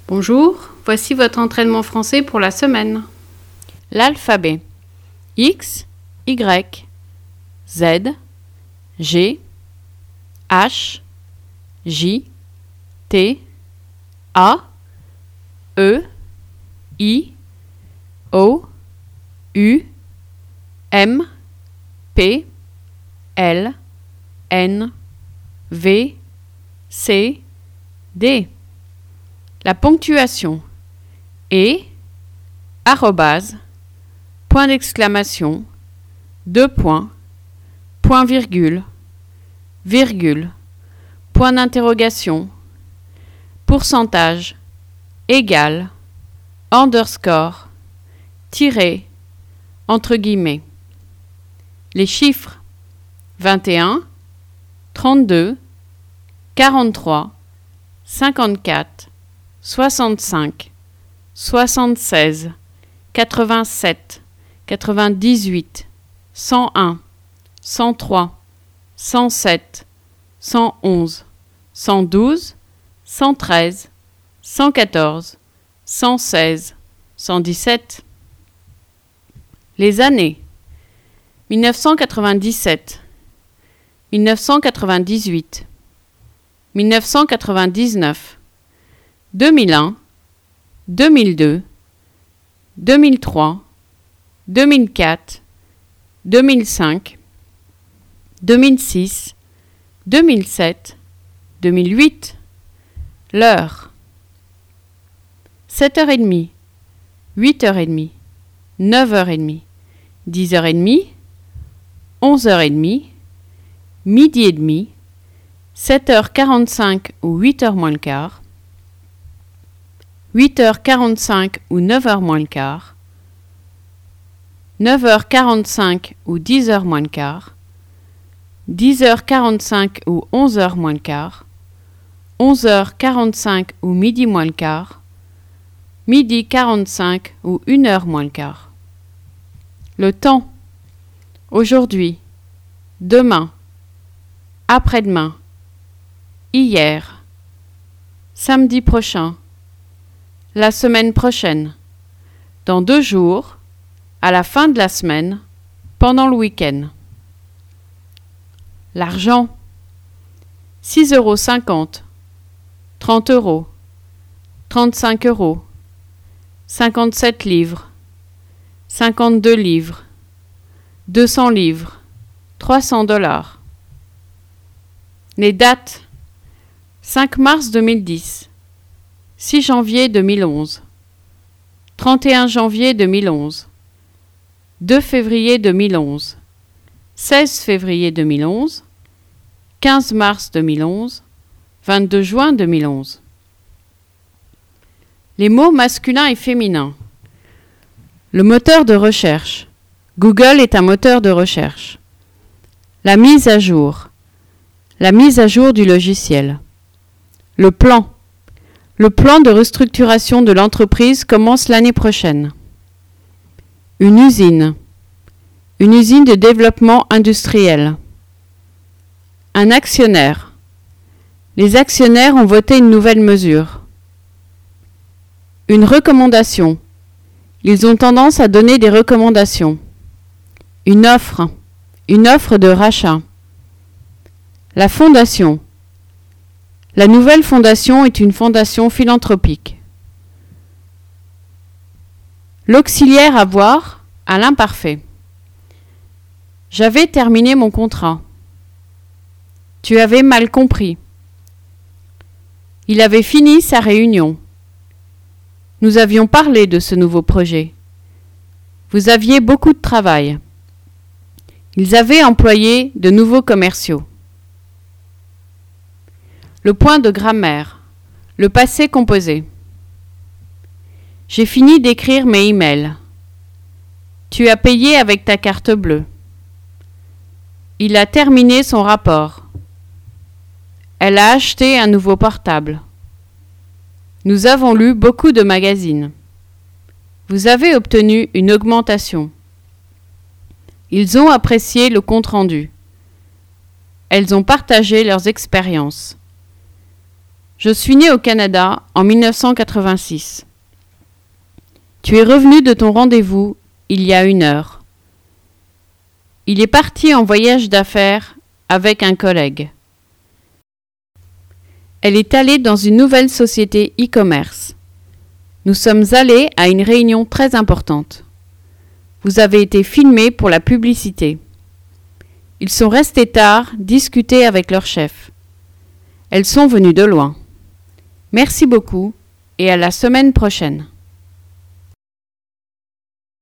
Bonjour, voici votre entraînement français pour la semaine. L'alphabet. X, Y, Z, G, H, J, T, A, E, I, O, U, M, P, L, N, V, C, D. La ponctuation et, arrobase, point d'exclamation, deux points, point virgule, virgule, point d'interrogation, pourcentage, égal, underscore, tiré, entre guillemets. Les chiffres 21, 32, 43, 54, 65, 76, 87, 98, 101, 103, 107, 111, 112, 113, 114, 116, 117. Les années 1997, 1998, 1999, 2001, 2002, 2003, 2004, 2005, 2006, 2007, 2008. L'heure. 7h30, 8h30, 9h30, 10h30, 11h30, midi et demi, 7h45 ou 8h moins le quart, 8h45 ou 9h moins le quart, 9h45 ou 10h moins le quart, 10h45 ou 11h moins le quart, 11h45 ou midi moins le quart, midi 45 ou 1h moins le quart. Le temps. Aujourd'hui, demain, après-demain, hier, samedi prochain, la semaine prochaine, dans 2 jours, à la fin de la semaine, pendant le week-end. L'argent. 6,50 €, 30 €, 35 €, 57 livres, 52 livres, 200 livres, 300 $. Les dates. 5 mars 2010, 6 janvier 2011, 31 janvier 2011, 2 février 2011, 16 février 2011, 15 mars 2011, 22 juin 2011. Les mots masculins et féminins. Le moteur de recherche. Google est un moteur de recherche. La mise à jour. La mise à jour du logiciel. Le plan. Le plan de restructuration de l'entreprise commence l'année prochaine. Une usine. Une usine de développement industriel. Un actionnaire. Les actionnaires ont voté une nouvelle mesure. Une recommandation. Ils ont tendance à donner des recommandations. Une offre. Une offre de rachat. La fondation. La nouvelle fondation est une fondation philanthropique. L'auxiliaire avoir à l'imparfait. J'avais terminé mon contrat. Tu avais mal compris. Il avait fini sa réunion. Nous avions parlé de ce nouveau projet. Vous aviez beaucoup de travail. Ils avaient employé de nouveaux commerciaux. Le point de grammaire. Le passé composé. J'ai fini d'écrire mes emails. Tu as payé avec ta carte bleue. Il a terminé son rapport. Elle a acheté un nouveau portable. Nous avons lu beaucoup de magazines. Vous avez obtenu une augmentation. Ils ont apprécié le compte-rendu. Elles ont partagé leurs expériences. Je suis né au Canada en 1986. Tu es revenu de ton rendez-vous il y a 1 heure. Il est parti en voyage d'affaires avec un collègue. Elle est allée dans une nouvelle société e-commerce. Nous sommes allés à une réunion très importante. Vous avez été filmé pour la publicité. Ils sont restés tard discuter avec leur chef. Elles sont venues de loin. Merci beaucoup et à la semaine prochaine.